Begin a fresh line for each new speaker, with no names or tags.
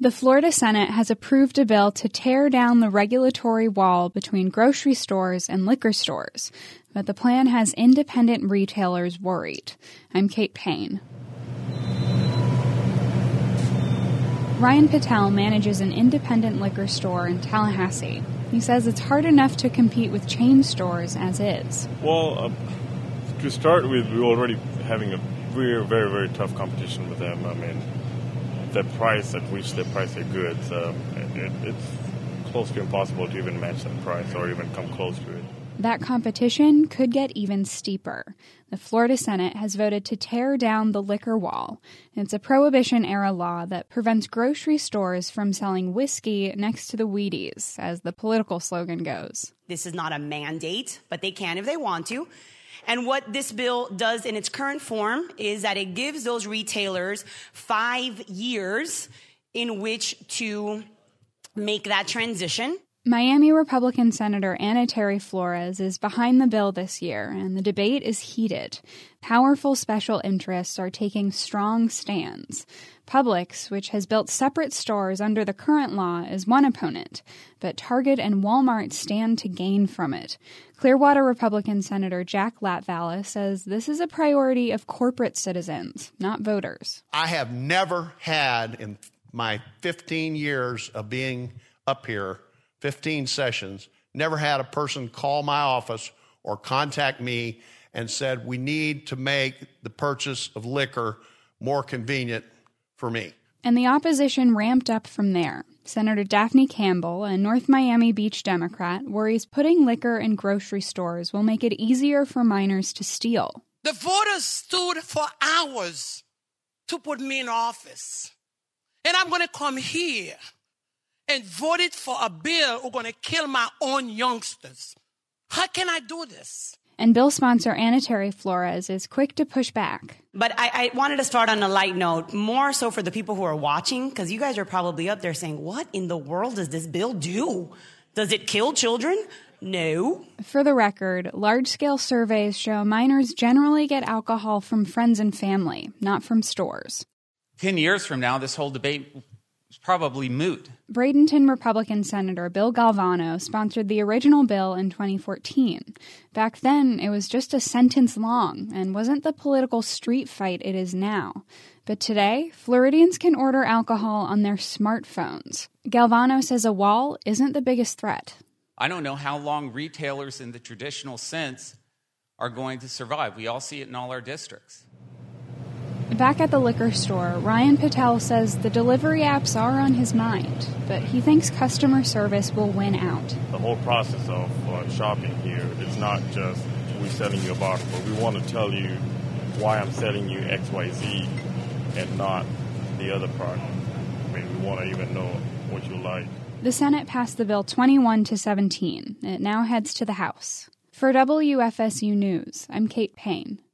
The Florida Senate has approved a bill to tear down the regulatory wall between grocery stores and liquor stores, but the plan has independent retailers worried. I'm Kate Payne. Ryan Patel manages an independent liquor store in Tallahassee. He says it's hard enough to compete with chain stores as is.
Well, to start with, we're already having a very, very, very tough competition with them. I mean, the price at which they price their goods, it's close to impossible to even match that price or even come close to it.
That competition could get even steeper. The Florida Senate has voted to tear down the liquor wall. It's a Prohibition-era law that prevents grocery stores from selling whiskey next to the Wheaties, as the political slogan goes.
This is not a mandate, but they can if they want to. And what this bill does in its current form is that it gives those retailers 5 years in which to make that transition.
Miami Republican Senator Anna Terry Flores is behind the bill this year, and the debate is heated. Powerful special interests are taking strong stands. Publix, which has built separate stores under the current law, is one opponent, but Target and Walmart stand to gain from it. Clearwater Republican Senator Jack Latvala says this is a priority of corporate citizens, not voters.
I have never had, in my 15 years of being up here, 15 sessions, never had a person call my office or contact me and said, we need to make the purchase of liquor more convenient for me.
And the opposition ramped up from there. Senator Daphne Campbell, a North Miami Beach Democrat, worries putting liquor in grocery stores will make it easier for minors to steal.
The voters stood for hours to put me in office. And I'm going to come here and voted for a bill who's going to kill my own youngsters. How can I do this?
And bill sponsor Anna Terry Flores is quick to push back.
But I wanted to start on a light note, more so for the people who are watching, because you guys are probably up there saying, what in the world does this bill do? Does it kill children? No.
For the record, large-scale surveys show minors generally get alcohol from friends and family, not from stores.
10 years from now, this whole debate is probably moot.
Bradenton Republican Senator Bill Galvano sponsored the original bill in 2014. Back then, it was just a sentence long and wasn't the political street fight it is now. But today, Floridians can order alcohol on their smartphones. Galvano says a wall isn't the biggest threat.
I don't know how long retailers in the traditional sense are going to survive. We all see it in all our districts.
Back at the liquor store, Ryan Patel says the delivery apps are on his mind, but he thinks customer service will win out.
The whole process of shopping here, it's not just we selling you a bottle, but we want to tell you why I'm selling you X, Y, Z and not the other product. I mean, we want to even know what you like.
The Senate passed the bill 21-17. It now heads to the House. For WFSU News, I'm Kate Payne.